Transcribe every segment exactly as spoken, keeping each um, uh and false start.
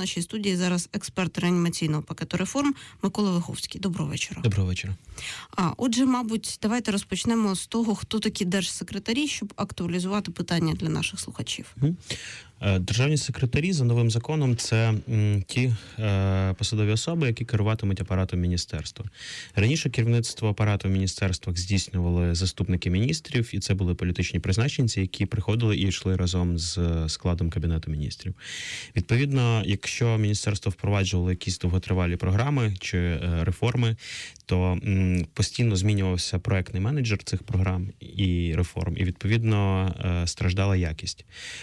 нашій студії зараз експерт реанімаційного пакету реформ Микола Виховський. Доброго вечора. Доброго вечора. А, отже, мабуть, давайте розпочнемо з того, хто такі держсекретарі, щоб актуалізувати питання для наших слухачів. Державні секретарі за новим законом – це м, ті е, посадові особи, які керуватимуть апаратом міністерства. Раніше керівництво апарату в міністерствах здійснювали заступники міністрів, і це були політичні призначенці, які приходили і йшли разом з складом Кабінету міністрів. Відповідно, якщо міністерство впроваджувало якісь довготривалі програми чи е, реформи, то м, постійно змінювався проектний менеджер цих програм і реформ, і, відповідно, е, страждала якість.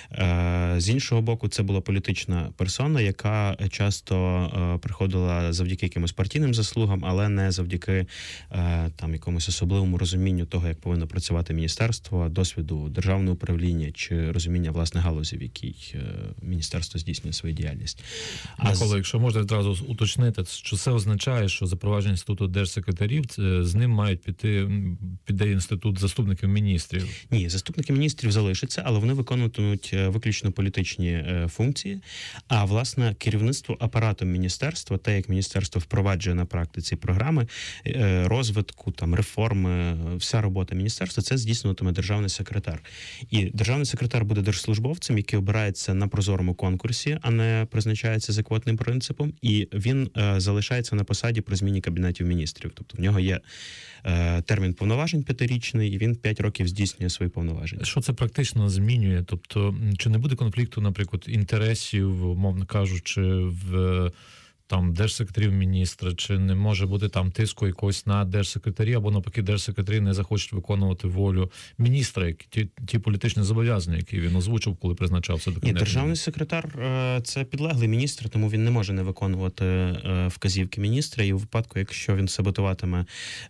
Е, З іншого боку, це була політична персона, яка часто е, приходила завдяки якимось партійним заслугам, але не завдяки е, там якомусь особливому розумінню того, як повинно працювати міністерство, досвіду державного управління чи розуміння, власне, галузі, в якій е, міністерство здійснює свою діяльність. А Микола, з... якщо можна відразу уточнити, що це означає, що запровадження інституту держсекретарів, це, з ним мають піти, піде інститут заступників міністрів? Ні, заступники міністрів залишаться, але вони виконуватимуть виключно політичні функції, а, власне, керівництво апаратом міністерства, те, як міністерство впроваджує на практиці програми розвитку, там, реформи, вся робота міністерства, це здійснюватиме державний секретар. І державний секретар буде держслужбовцем, який обирається на прозорому конкурсі, а не призначається за квотним принципом, і він е, залишається на посаді при зміні Кабінетів міністрів. Тобто в нього є е, термін повноважень п'ятирічний, і він п'ять років здійснює свої повноваження. Що це практично змінює? Тобто, чи не буде конфлікту, наприклад, інтересів, умовно кажучи, в там держсекретарів міністра, чи не може бути там тиску якогось на держсекретарі, або навпаки держсекретарі не захочуть виконувати волю міністра, які ті, ті політичні зобов'язання, які він озвучив, коли призначався до Кабінету. Ні, державний секретар – це підлеглий міністр, тому він не може не виконувати вказівки міністра, і у випадку, якщо він саботуватиме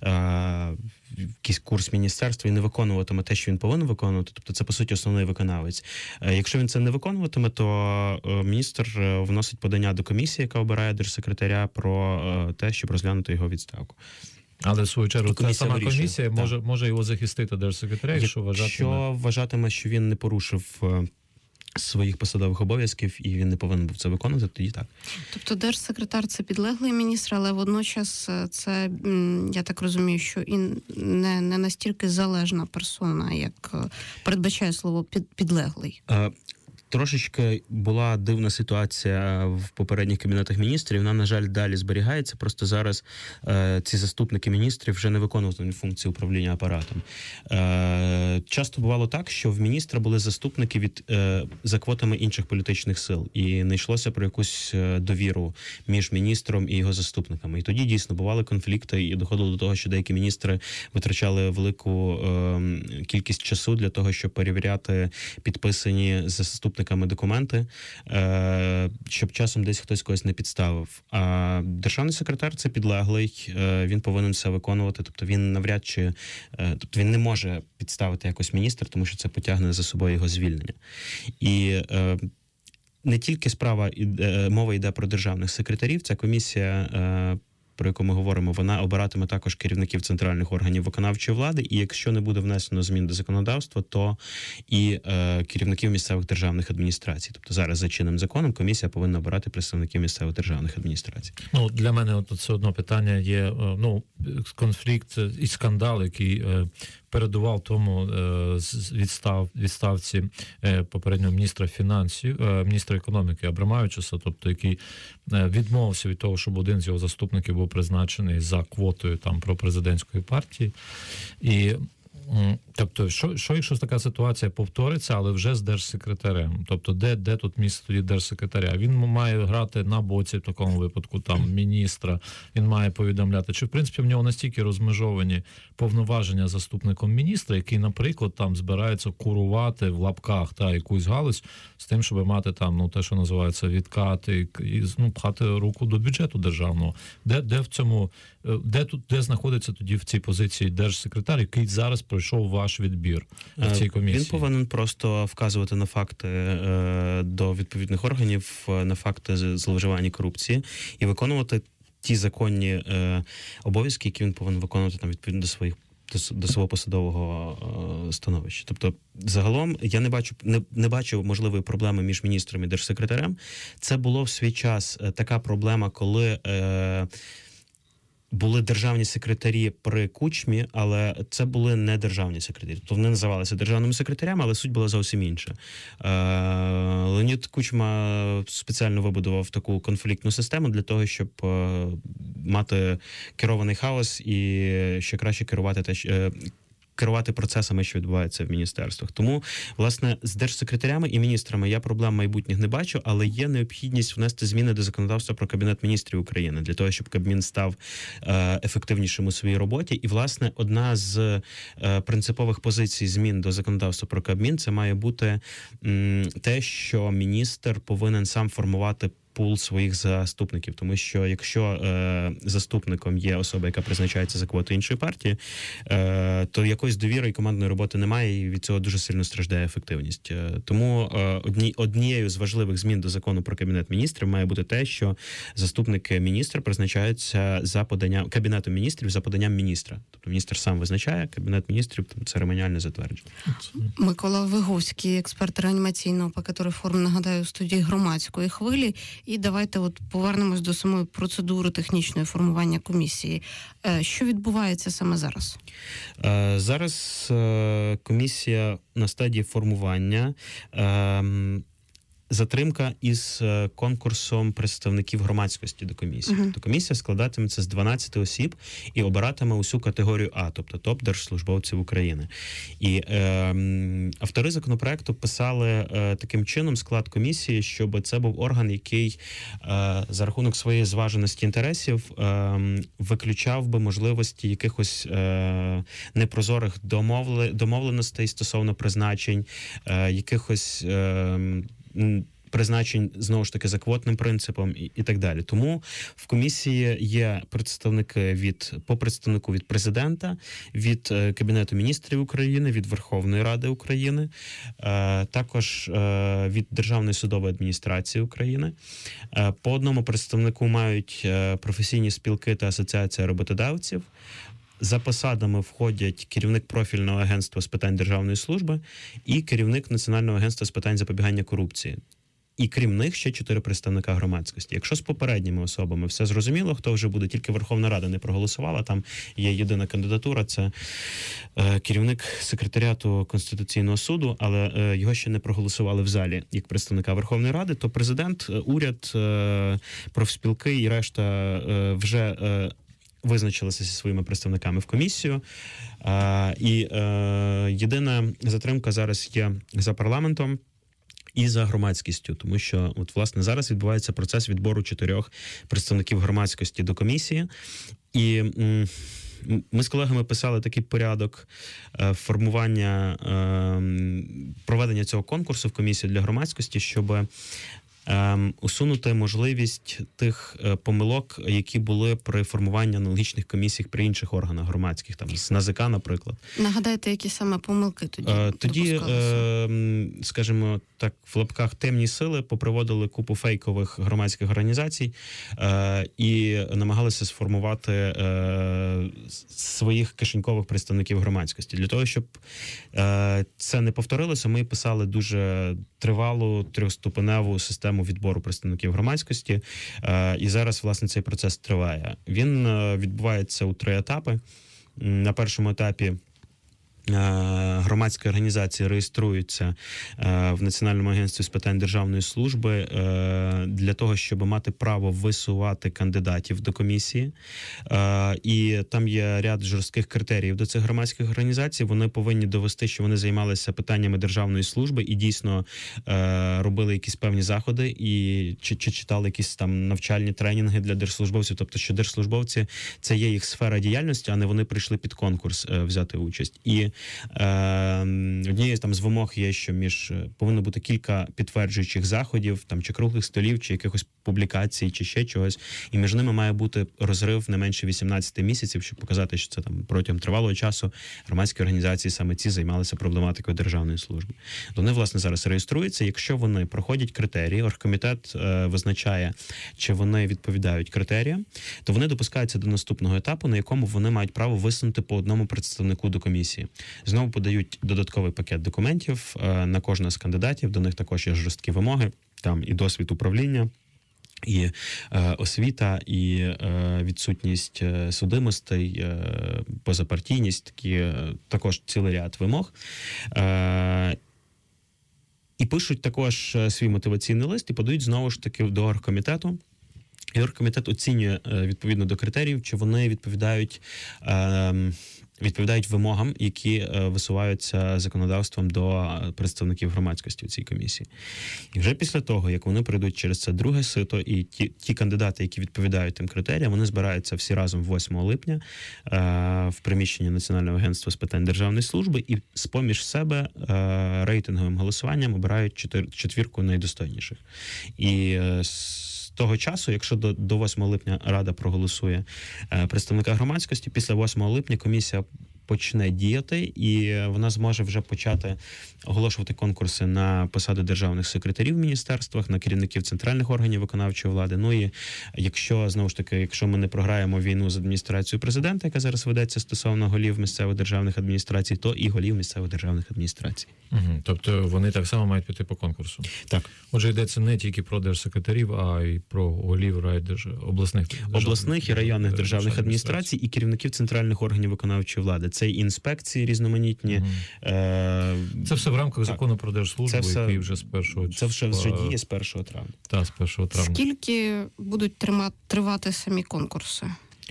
якийсь курс міністерства і не виконуватиме те, що він повинен виконувати, тобто це, по суті, основний виконавець. Якщо він це не виконуватиме, то міністр вносить подання до комісії, яка обирає держсекретаря, про те, щоб розглянути його відставку. Але, в свою чергу, та сама вирішує. комісія може, може його захистити держсекретаря, якщо вважатиме... Якщо вважатиме, що він не порушив своїх посадових обов'язків, і він не повинен був це виконувати, тоді так. Тобто держсекретар – це підлеглий міністр, але водночас це, я так розумію, що і не, не настільки залежна персона, як передбачає слово під, підлеглий. А... Трошечки була дивна ситуація в попередніх Кабінетах міністрів, вона, на жаль, далі зберігається, просто зараз е, ці заступники міністрів вже не виконуватимуть функції управління апаратом. Е, часто бувало так, що в міністра були заступники від, е, за квотами інших політичних сил, і не йшлося про якусь довіру між міністром і його заступниками. І тоді, дійсно, бували конфлікти, і доходило до того, що деякі міністри витрачали велику е, кількість часу для того, щоб перевіряти підписані заступники документи, щоб часом десь хтось когось не підставив. А державний секретар – це підлеглий, він повинен все виконувати, тобто він навряд чи, тобто він не може підставити якось міністра, тому що це потягне за собою його звільнення. І не тільки справа, мова йде про державних секретарів, ця комісія, про яку ми говоримо, вона обиратиме також керівників центральних органів виконавчої влади, і якщо не буде внесено змін до законодавства, то і е, керівників місцевих державних адміністрацій. Тобто зараз за чинним законом комісія повинна обирати представників місцевих державних адміністрацій. Ну, для мене от це одно питання є, ну, конфлікт і скандал, який е, передував тому е, відстав, відставці е, попереднього міністра фінансів, е, міністра економіки Абрамавичуса, тобто який е, відмовився від того, щоб один з його заступників був призначений за квотою там пропрезидентської партії. І тобто, що, що якщо така ситуація повториться, але вже з держсекретарем? Тобто, де, де тут місце тоді держсекретаря? Він має грати на боці в такому випадку там міністра, він має повідомляти. Чи, в принципі, в нього настільки розмежовані повноваження заступником міністра, який, наприклад, там збирається курувати в лапках та якусь галузь з тим, щоб мати там, ну, те, що називається відкати, і, ну, пхати руку до бюджету державного. Де, де в цьому, де тут, де знаходиться тоді в цій позиції держсекретар, який зараз пройшов ваш відбір в цій комісії? Він повинен просто вказувати на факти е, до відповідних органів, на факти зловживання корупції і виконувати ті законні е, обов'язки, які він повинен виконувати там відповідно до своїх до, до свого посадового е, становища. Тобто, загалом я не бачу не, не бачу можливої проблеми між міністром і держсекретарем. Це було в свій час е, така проблема, коли е, були державні секретарі при Кучмі, але це були не державні секретарі. Тобто вони називалися державними секретарями, але суть була зовсім інша. Е, Леонід Кучма спеціально вибудував таку конфліктну систему для того, щоб е, мати керований хаос і ще краще керувати те, що керувати процесами, що відбуваються в міністерствах. Тому, власне, з держсекретарями і міністрами я проблем майбутніх не бачу, але є необхідність внести зміни до законодавства про Кабінет міністрів України для того, щоб Кабмін став е, ефективнішим у своїй роботі. І, власне, одна з е, принципових позицій змін до законодавства про Кабмін – це має бути м, те, що міністр повинен сам формувати пул своїх заступників, тому що якщо е, заступником є особа, яка призначається за квоту іншої партії, е, то якоїсь довіри і командної роботи немає, і від цього дуже сильно страждає ефективність. Е, тому е, одні, однією з важливих змін до закону про Кабінет міністрів має бути те, що заступники міністра призначаються за поданням Кабінетом міністрів за поданням міністра. Тобто міністр сам визначає, Кабінет міністрів там церемоніально затверджує. Микола Виговський, експерт реанімаційного пакету реформ, нагадаю, у студії Громадської хвилі. І давайте от повернемось до самої процедури технічної формування комісії. Що відбувається саме зараз? Зараз комісія на стадії формування. Затримка із конкурсом представників громадськості до комісії. Uh-huh. Тобто комісія складатиметься з дванадцяти осіб і обиратиме усю категорію А, тобто топ-держслужбовців України. І е, автори законопроекту писали е, таким чином склад комісії, щоб це був орган, який е, за рахунок своєї зваженості інтересів е, виключав би можливості якихось е, непрозорих домовли, домовленостей стосовно призначень, е, якихось е, призначень, знову ж таки, за квотним принципом і, і так далі. Тому в комісії є представники від, по представнику від президента, від е, Кабінету міністрів України, від Верховної Ради України, е, також е, від Державної судової адміністрації України. Е, по одному представнику мають е, професійні спілки та асоціація роботодавців. За посадами входять керівник профільного агентства з питань державної служби і керівник Національного агентства з питань запобігання корупції. І крім них ще чотири представника громадськості. Якщо з попередніми особами все зрозуміло, хто вже буде, тільки Верховна Рада не проголосувала, там є єдина кандидатура, це е, керівник секретаріату Конституційного суду, але е, його ще не проголосували в залі як представника Верховної Ради, то президент, уряд, е, профспілки і решта е, вже е, визначилися зі своїми представниками в комісію. А, і е, єдина затримка зараз є за парламентом і за громадськістю, тому що, от, власне, зараз відбувається процес відбору чотирьох представників громадськості до комісії. І м, ми з колегами писали такий порядок е, формування, е, проведення цього конкурсу в комісію для громадськості, щоб Ем, усунути можливість тих е, помилок, які були при формуванні аналогічних комісій при інших органах громадських, там з НАЗК, наприклад. Нагадайте, які саме помилки тоді Е, тоді, е, скажімо так, в лапках темні сили поприводили купу фейкових громадських організацій е, і намагалися сформувати е, своїх кишенькових представників громадськості. Для того, щоб е, це не повторилося, ми писали дуже тривалу трьохступеневу систему відбору представників громадськості, е, і зараз, власне, цей процес триває. Він е, відбувається у три етапи. На першому етапі громадські організації реєструються в Національному агентстві з питань державної служби для того, щоб мати право висувати кандидатів до комісії. І там є ряд жорстких критеріїв до цих громадських організацій. Вони повинні довести, що вони займалися питаннями державної служби і дійсно робили якісь певні заходи і чи, чи читали якісь там навчальні тренінги для держслужбовців. Тобто, що держслужбовці – це є їх сфера діяльності, а не вони прийшли під конкурс взяти участь. І е, однією там з вимог є, що між повинно бути кілька підтверджуючих заходів, там чи круглих столів, чи якихось публікацій, чи ще чогось. І між ними має бути розрив не менше вісімнадцять місяців, щоб показати, що це там протягом тривалого часу громадські організації саме ці займалися проблематикою державної служби. Вони, власне, зараз реєструються. Якщо вони проходять критерії, оргкомітет е, визначає, чи вони відповідають критеріям, то вони допускаються до наступного етапу, на якому вони мають право висунути по одному представнику до комісії. Знову подають додатковий пакет документів е, на кожного з кандидатів, до них також є жорсткі вимоги, там і досвід управління, і е, освіта, і е, відсутність е, судимостей, е, позапартійність, такі е, також цілий ряд вимог. Е, і пишуть також свій мотиваційний лист і подають знову ж таки до оргкомітету. І оргкомітет оцінює е, відповідно до критеріїв, чи вони відповідають е, відповідають вимогам, які е, висуваються законодавством до представників громадськості у цій комісії. І вже після того, як вони пройдуть через це друге сито, і ті, ті кандидати, які відповідають тим критеріям, вони збираються всі разом восьмого липня е, в приміщенні Національного агентства з питань державної служби і з-поміж себе е, рейтинговим голосуванням обирають чотир, четвірку найдостойніших. І е, з того часу, якщо до, до восьмого липня Рада проголосує е, представника громадськості, після восьмого липня комісія почне діяти, і вона зможе вже почати оголошувати конкурси на посади державних секретарів в міністерствах, на керівників центральних органів виконавчої влади. Ну і якщо, знову ж таки, якщо ми не програємо війну з адміністрацією президента, яка зараз ведеться стосовно голів місцевих державних адміністрацій, то і голів місцевих державних адміністрацій. Угу. Тобто вони так само мають піти по конкурсу? Так. Отже, йдеться не тільки про держсекретарів, а й про голів райдерж... обласних обласних і районних державних адміністрацій і керівників центральних органів виконавчої влади. Це і інспекції різноманітні. Угу. Е... Це все в рамках так. закону про держслужбу, це все, який вже з першого Це вже, вже діє з першого травня. Так, з першого травня. Скільки будуть тримати, тривати самі конкурси?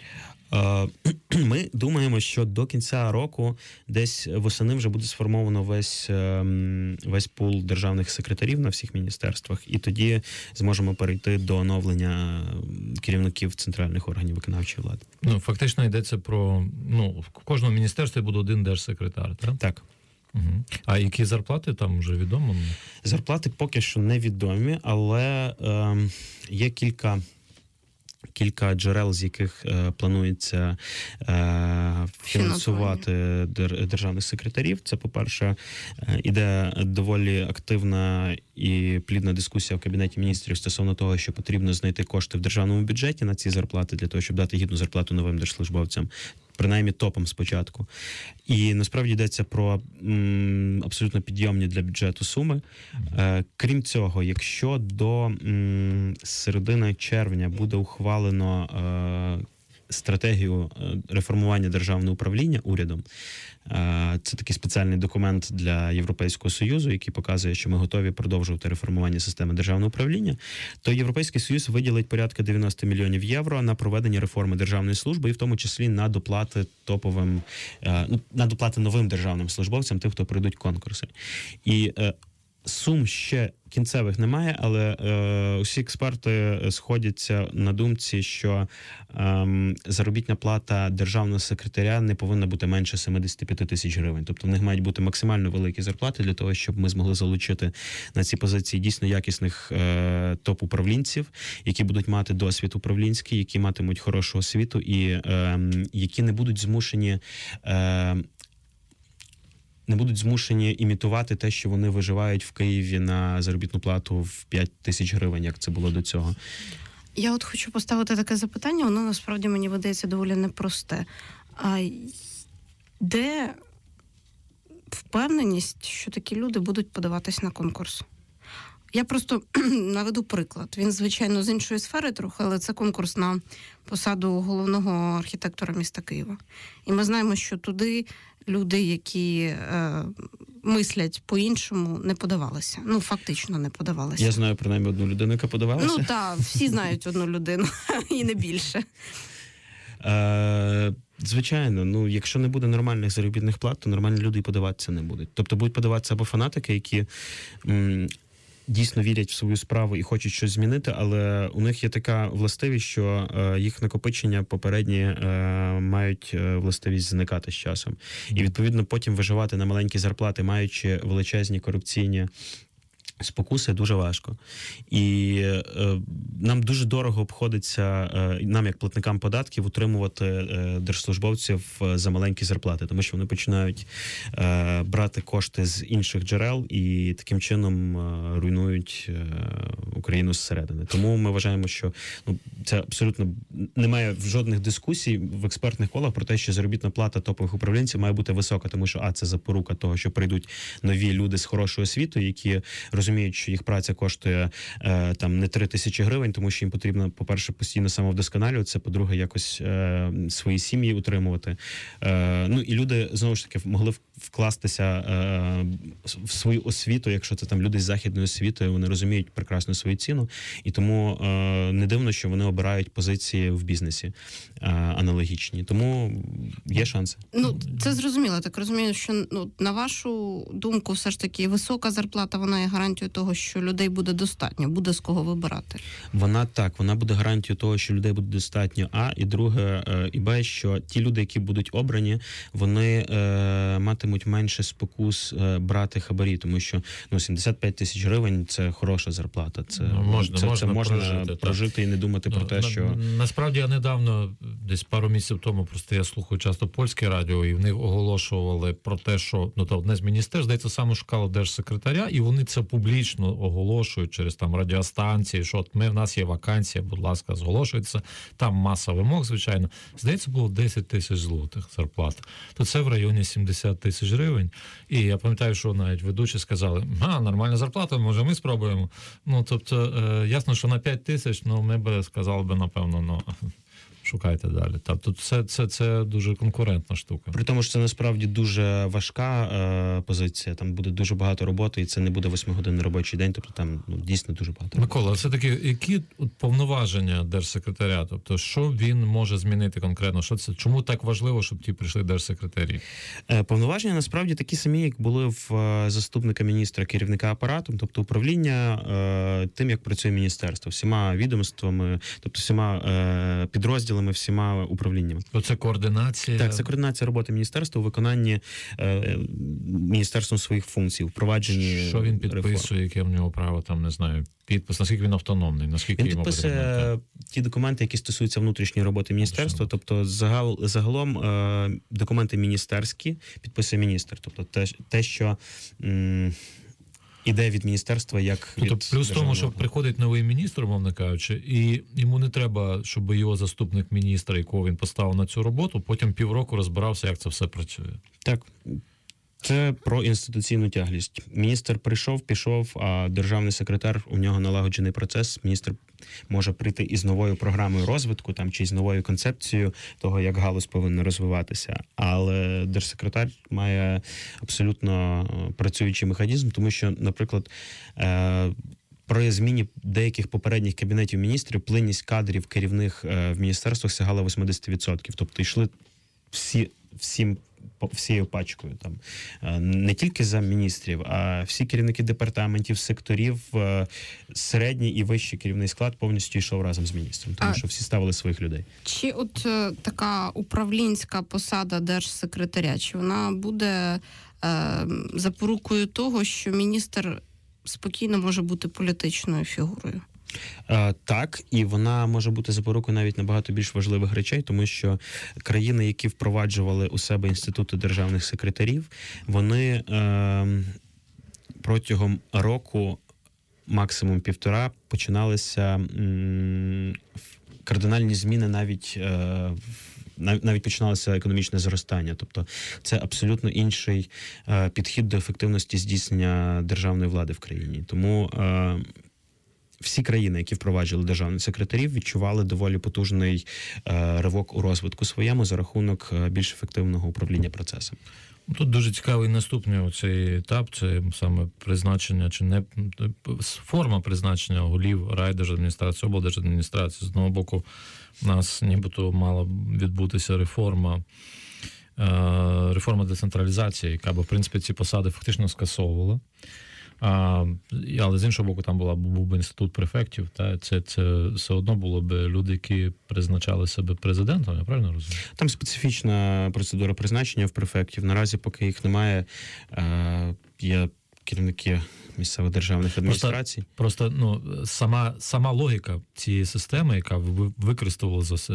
Ми думаємо, що до кінця року десь восени вже буде сформовано весь, весь пул державних секретарів на всіх міністерствах, і тоді зможемо перейти до оновлення керівників центральних органів виконавчої влади. Ну, фактично йдеться про, ну, в кожному міністерстві буде один держсекретар, так? Так. Угу. А які зарплати там вже відомо? Зарплати поки що невідомі, але е, є кілька Кілька джерел, з яких е, планується е, фінансувати дер, державних секретарів. Це, по-перше, е, іде доволі активна і плідна дискусія в Кабінеті міністрів стосовно того, що потрібно знайти кошти в державному бюджеті на ці зарплати, для того, щоб дати гідну зарплату новим держслужбовцям. Принаймні топом спочатку. І насправді йдеться про м, абсолютно підйомні для бюджету суми. Е, крім цього, якщо до м, середини червня буде ухвалено е, стратегію реформування державного управління урядом, е, це такий спеціальний документ для Європейського Союзу, який показує, що ми готові продовжувати реформування системи державного управління, то Європейський Союз виділить порядка дев'яносто мільйонів євро на проведення реформи державної служби, і в тому числі на доплати топовим, е, на доплати новим державним службовцям, тим, хто пройдуть конкурси. І е, сум ще кінцевих немає, але е, усі експерти сходяться на думці, що е, заробітна плата державного секретаря не повинна бути менше сімдесят п'ять тисяч гривень. Тобто в них мають бути максимально великі зарплати для того, щоб ми змогли залучити на ці позиції дійсно якісних е, топ-управлінців, які будуть мати досвід управлінський, які матимуть хорошу освіту і е, які не будуть змушені е, не будуть змушені імітувати те, що вони виживають в Києві на заробітну плату в п'ять тисяч гривень, як це було до цього. Я от хочу поставити таке запитання, воно насправді мені видається доволі непросте. А де впевненість, що такі люди будуть подаватись на конкурс? Я просто наведу приклад. Він, звичайно, з іншої сфери трохи, але це конкурс на посаду головного архітектора міста Києва. І ми знаємо, що туди люди, які е, мислять по-іншому, не подавалися. Ну, фактично не подавалися. Я знаю, принаймні, одну людину, яка подавалася. Ну, так, всі знають одну людину, і не більше. Е, звичайно, ну, якщо не буде нормальних заробітних плат, то нормальні люди і подаватися не будуть. Тобто будуть подаватися або фанатики, які м, дійсно вірять в свою справу і хочуть щось змінити, але у них є така властивість, що е, їх накопичення попередні е, мають е, властивість зникати з часом. І, відповідно, потім виживати на маленькі зарплати, маючи величезні корупційні спокуси, дуже важко. І е, нам дуже дорого обходиться, е, нам, як платникам податків, утримувати е, держслужбовців за маленькі зарплати, тому що вони починають е, брати кошти з інших джерел і таким чином е, руйнують е, Україну зсередини. Тому ми вважаємо, що ну, це абсолютно немає жодних дискусій в експертних колах про те, що заробітна плата топових управлінців має бути висока, тому що а це запорука того, що прийдуть нові люди з хорошою освітою, які розуміють, що їх праця коштує е, там не три тисячі гривень, тому що їм потрібно, по-перше, постійно самовдосконалюватися, по-друге, якось е, свої сім'ї утримувати. Е, ну і люди, знову ж таки, могли вкластися е, в свою освіту, якщо це там люди з західною освітою, вони розуміють прекрасно свою ціну, і тому е, не дивно, що вони обирають позиції в бізнесі е, аналогічні. Тому є шанси. Ну, це зрозуміло. Так розумію, що ну, на вашу думку, все ж таки, висока зарплата, вона є гарантією того, що людей буде достатньо, буде з кого вибирати. Вона так, вона буде гарантією того, що людей буде достатньо, а, і друге, і б, що ті люди, які будуть обрані, вони е, матимуть менше спокус е, брати хабарі, тому що ну, сімдесят п'ять тисяч гривень – це хороша зарплата. Це ну, можна, це, можна, це можна прожити, прожити і не думати ну, про те, на, що... Насправді, я недавно, десь пару місяців тому, просто я слухаю часто польське радіо, і в них оголошували про те, що ну, то одне з міністерств, здається, саме шукало держсекретаря, і вони це публічно оголошують через там радіостанції, що от ми, в нас є вакансія, будь ласка, зголошується. Там маса вимог, звичайно. Здається, було десять тисяч злотих зарплата. То це в районі сімдесят тисяч гривень. І я пам'ятаю, що навіть ведучі сказали, а, нормальна зарплата, може ми спробуємо. Ну, тобто, е, ясно, що на п'ять тисяч, ну, ми б сказали би, напевно, ну... Шукайте далі. Тобто це, це, це дуже конкурентна штука. При тому, що це насправді дуже важка е, позиція, там буде дуже багато роботи, і це не буде восьмигодинний робочий день, тобто там ну, дійсно дуже багато роботи. Микола, все-таки які повноваження держсекретаря? Тобто, що він може змінити конкретно? Що це? Чому так важливо, щоб ті прийшли держсекретарі? Е, повноваження насправді такі самі, як були в е, заступника міністра, керівника апаратом, тобто управління е, тим, як працює міністерство, всіма відомствами, тобто всіма е, підрозділами, всіма управліннями. Це координація? Так, це координація роботи міністерства у виконанні е, міністерством своїх функцій, впровадженні що він підписує, реформ. яке в нього право, там, не знаю, підпис, наскільки він автономний, наскільки він йому підписує потрібно? ті документи, які стосуються внутрішньої роботи міністерства, тобто загал, загалом е, документи міністерські підписує міністр, тобто те, те що м, іде від міністерства, як тобто, від плюс в тому, що державного. приходить новий міністр, мовно кажучи, і йому не треба, щоб його заступник міністра, якого він поставив на цю роботу, потім півроку розбирався, як це все працює. Так. Це про інституційну тяглість. Міністр прийшов, пішов, а державний секретар, у нього налагоджений процес. Міністр може прийти із новою програмою розвитку там, чи з новою концепцією того, як галузь повинна розвиватися. Але держсекретар має абсолютно працюючий механізм, тому що, наприклад, е- при зміні деяких попередніх кабінетів міністрів плинність кадрів керівних е- в міністерствах сягала вісімдесят відсотків. Тобто йшли всі, всім всією пачкою там не тільки за міністрів, а всі керівники департаментів, секторів, середній і вищий керівний склад повністю йшов разом з міністром, тому а що всі ставили своїх людей. Чи от е, така управлінська посада держсекретаря, чи вона буде е, запорукою того, що міністр спокійно може бути політичною фігурою? Uh, так, і вона може бути запорукою навіть набагато більш важливих речей, тому що країни, які впроваджували у себе інститути державних секретарів, вони uh, протягом року, максимум півтора, починалися um, кардинальні зміни навіть uh, навіть починалося економічне зростання. Тобто це абсолютно інший uh, підхід до ефективності здійснення державної влади в країні. Тому uh, всі країни, які впроваджували державних секретарів, відчували доволі потужний е, ривок у розвитку своєму за рахунок е, більш ефективного управління процесом. Тут дуже цікавий наступний оцей етап, це саме призначення, чи не форма призначення голів райдержадміністрації, облдержадміністрації. З одного боку, у нас нібито мала відбутися реформа, реформа децентралізації, яка б, в принципі, ці посади фактично скасовувала. А, але з іншого боку, там була, був би інститут префектів, та це, це все одно було б люди, які призначали себе президентом, я правильно розумію? Там специфічна процедура призначення в префектів. Наразі, поки їх немає, е, є керівники місцевих державних адміністрацій. Просто, просто ну, сама, сама логіка цієї системи, яка використовувалася,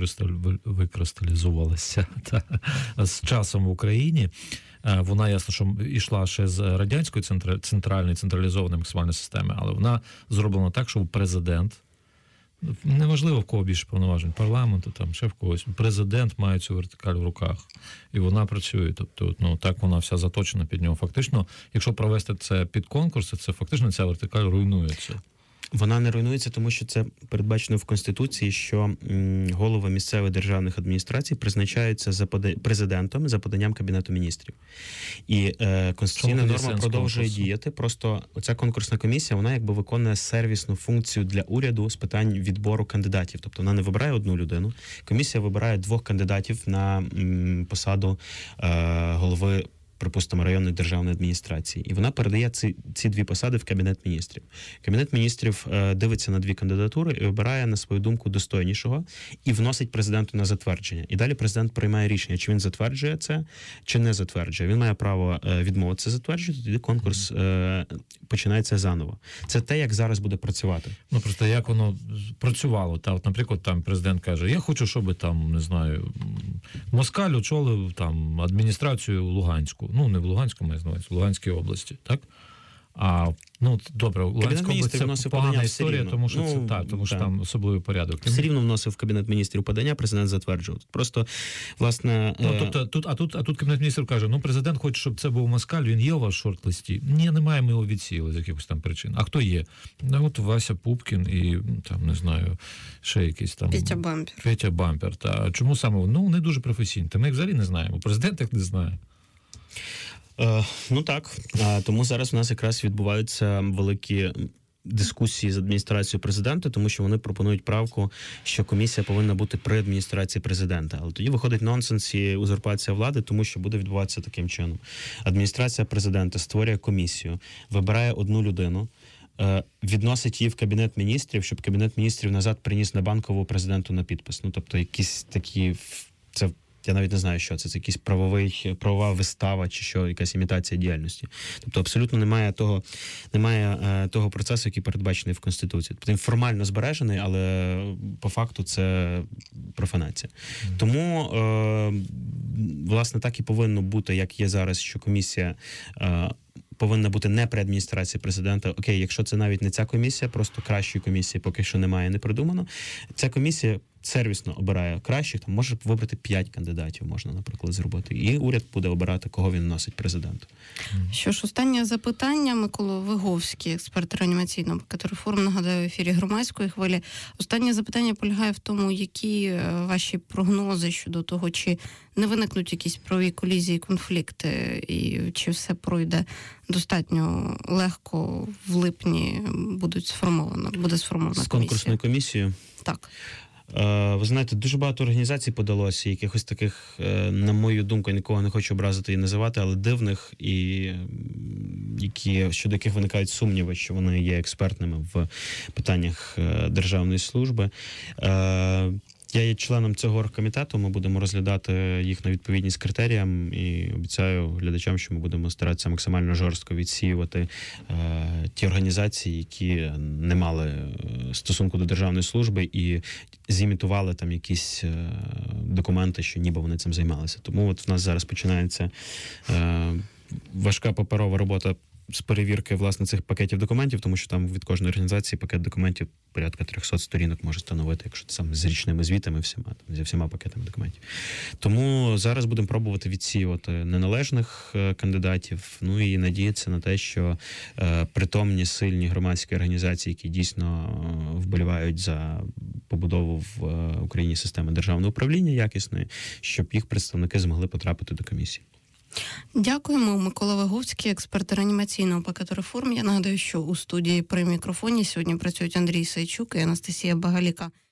викристалізувалася та, з часом в Україні, вона, ясно, що йшла ще з радянської центральної, централізованої максимальної системи, але вона зроблена так, що президент, неважливо в кого більше повноважень, парламенту, там, ще в когось, президент має цю вертикаль в руках, і вона працює. Тобто, ну, так вона вся заточена під нього. Фактично, якщо провести це під конкурси, це фактично ця вертикаль руйнується. Вона не руйнується, тому що це передбачено в Конституції, що м, голови місцевих державних адміністрацій призначаються за пода... президентом за поданням Кабінету міністрів. І е, конституційна норма продовжує конкурсу? діяти. Просто оця конкурсна комісія, вона якби виконує сервісну функцію для уряду з питань відбору кандидатів. Тобто вона не вибирає одну людину. Комісія вибирає двох кандидатів на м, посаду е, голови, припустимо, районної державної адміністрації. І вона передає ці, ці дві посади в Кабінет міністрів. Кабінет міністрів е, дивиться на дві кандидатури і обирає, на свою думку, достойнішого і вносить президенту на затвердження. І далі президент приймає рішення, чи він затверджує це, чи не затверджує. Він має право е, відмовитися затверджувати, тоді конкурс е, починається заново. Це те, як зараз буде працювати. Ну, просто як воно працювало. Та, от, наприклад, там президент каже, я хочу, щоб там, не знаю, Москаль очолив там адміністрацію Луганську. Ну, не в Луганську, маю на увазі, в Луганській області, так? А, ну, добре, Луганська область – це погана історія, тому що, ну, це, та, тому що там особливий порядок. Все рівно вносив в Кабінет міністрів подання, президент затверджував. Просто, власне... Ну, тобто, тут, а, тут, а тут Кабінет міністрів каже, ну, президент хоче, щоб це був Москаль, він є у вас в шорт-листі? Ні, немає, ми його відсіяли з якихось там причин. А хто є? Ну, от Вася Пупкін і, там, не знаю, ще якийсь там... Петя Бампер. Петя Бампер, та. Чому саме? Ну, не дуже професійні. Та ми їх взагалі не знаємо. Президент їх не знає. Е, ну так, а, тому зараз у нас якраз відбуваються великі дискусії з адміністрацією президента, тому що вони пропонують правку, що комісія повинна бути при адміністрації президента. Але тоді виходить нонсенс і узурпація влади, тому що буде відбуватися таким чином. Адміністрація президента створює комісію, вибирає одну людину, е, відносить її в Кабінет міністрів, щоб Кабінет міністрів назад приніс на Банкову президенту на підпис. Ну, тобто якісь такі... Це я навіть не знаю, що це. Це якийсь правовий, правова вистава чи що, якась імітація діяльності. Тобто абсолютно немає того, немає е, того процесу, який передбачений в Конституції. Тобто він формально збережений, але по факту це профанація. Mm. Тому, е, власне, так і повинно бути, як є зараз, що комісія е, повинна бути не при адміністрації президента. Окей, якщо це навіть не ця комісія, просто кращої комісії поки що немає, не придумано. Ця комісія сервісно обирає кращих, там може вибрати п'ять кандидатів, можна, наприклад, зробити. І уряд буде обирати, кого він вносить президенту. Що ж, останнє запитання. Микола Виговський, експерт реанімаційного пакету реформ, нагадаю, в ефірі Громадської хвилі. Останнє запитання полягає в тому, які ваші прогнози щодо того, чи не виникнуть якісь правові колізії, конфлікти, і чи все пройде достатньо легко в липні будуть сформовано, буде сформована комісія? З конкурсною комісією? Так. Ви знаєте, дуже багато організацій подалося, якихось таких, на мою думку, нікого не хочу образити і називати, але дивних, і які, щодо яких виникають сумніви, що вони є експертними в питаннях державної служби. Я є членом цього оргкомітету, ми будемо розглядати їх на відповідність критеріям і обіцяю глядачам, що ми будемо старатися максимально жорстко відсіювати е, ті організації, які не мали стосунку до державної служби і зімітували там якісь е, документи, що ніби вони цим займалися. Тому от в нас зараз починається е, важка паперова робота з перевірки, власне, цих пакетів документів, тому що там від кожної організації пакет документів порядка триста сторінок може становити, якщо це саме з річними звітами всіма, там, зі всіма пакетами документів. Тому зараз будемо пробувати відсіювати неналежних е, кандидатів, ну і надіятися на те, що е, притомні, сильні громадські організації, які дійсно е, вболівають за побудову в е, Україні системи державного управління якісної, щоб їх представники змогли потрапити до комісії. Дякуємо. Микола Виговський, експерт реанімаційного пакету реформ. Я нагадую, що у студії при мікрофоні сьогодні працюють Андрій Сайчук і Анастасія Багаліка.